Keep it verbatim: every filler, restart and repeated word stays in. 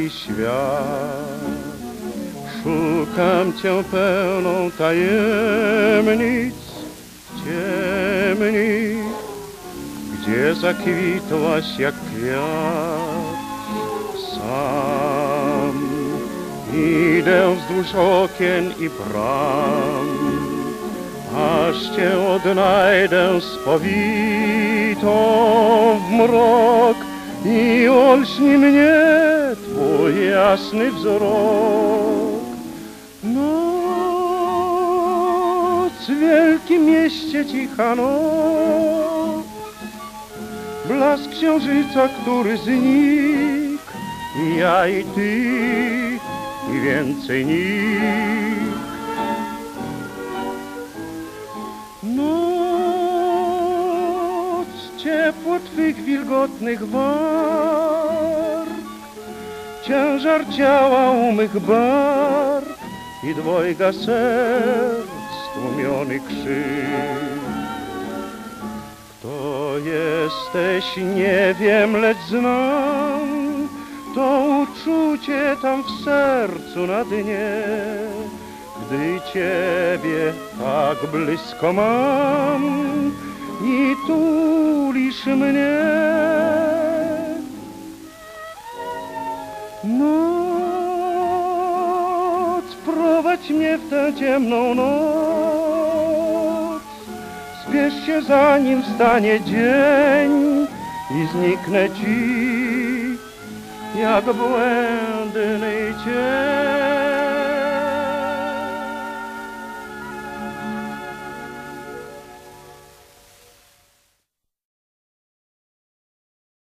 wielki świat. Szukam Cię pełną tajemnic, ciemnic, gdzie zakwitłaś jak kwiat. Sam idę wzdłuż okien i bram, aż Cię odnajdę spowitą w mrok i olśni mnie Twój jasny wzrok. Noc w wielkim mieście, cicha noc, blask księżyca, który znikł, i ja i Ty, i więcej nikt. Noc, ciepło Twych wilgotnych warg, ciężar ciała u mych bark i dwojga serc, stłumiony krzyk. Kto jesteś, nie wiem, lecz znam to uczucie tam w sercu na dnie, gdy Ciebie tak blisko mam i tulisz mnie. Noc, prowadź mnie w tę ciemną noc, spiesz się, zanim wstanie dzień i zniknę Ci jak błędny cień.